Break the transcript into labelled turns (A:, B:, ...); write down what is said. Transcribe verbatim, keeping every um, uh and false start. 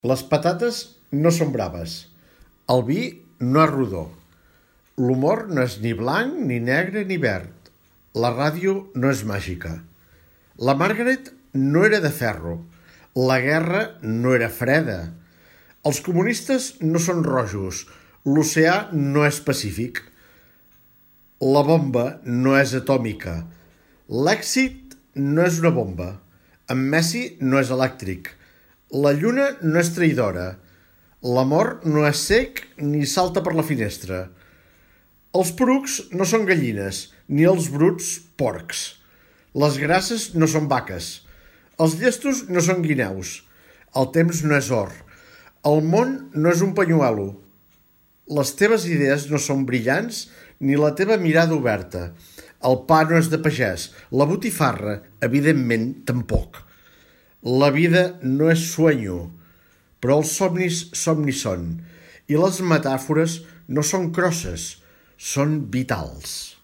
A: Les patates no són braves, el vi no és rodó, l'humor no és ni blanc, ni negre, ni verd, la ràdio no és màgica. La Margaret no era de ferro, la guerra no era freda, els comunistes no són rojos, l'oceà no és pacífic, la bomba no és atòmica, l'èxit no és una bomba, en Messi no és elèctric, la lluna no és traïdora, l'amor no és cec ni salta per la finestra. Els porucs no són gallines, ni els bruts porcs. Les grasses no són vaques, els llestos no són guineus, el temps no és or, el món no és un pañuelo. Les teves idees no són brillants ni la teva mirada oberta. El pa no és de pagès, la botifarra, evidentment, tampoc. La vida no és sueño, però els somnis somnis són, i les metàfores no són crosses, són vitals.